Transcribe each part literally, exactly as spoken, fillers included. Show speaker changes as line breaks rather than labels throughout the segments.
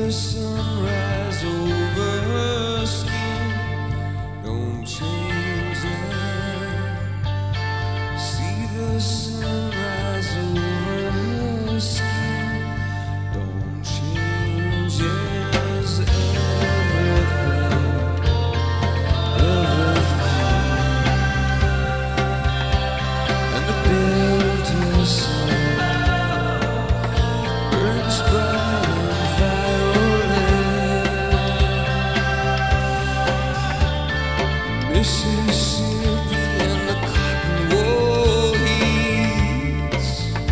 the sunrise over her skin. Don't change it. See the sunrise over her skin. Don't change it. Mississippi and the cotton wool heats.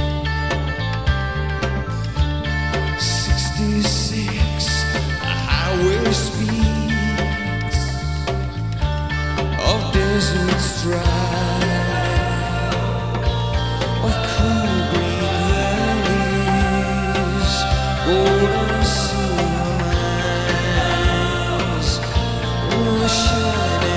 Sixty-six highway speeds of deserts dry, of cool green valleys, golden silver mines, oh, shining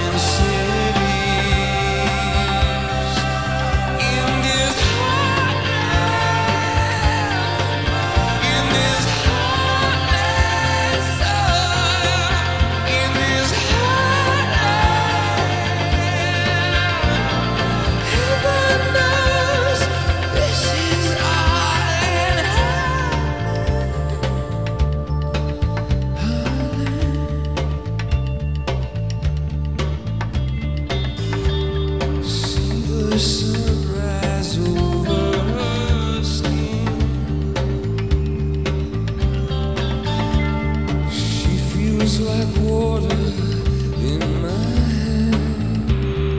sunrise over her skin. She feels like water in my hand.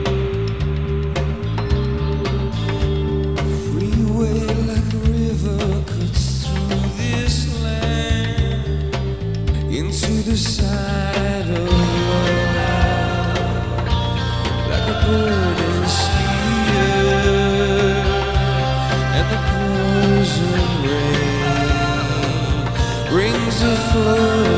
Freeway like a river cuts through this land into the side of love, like a bird in steel. And the crimson rain brings a flood.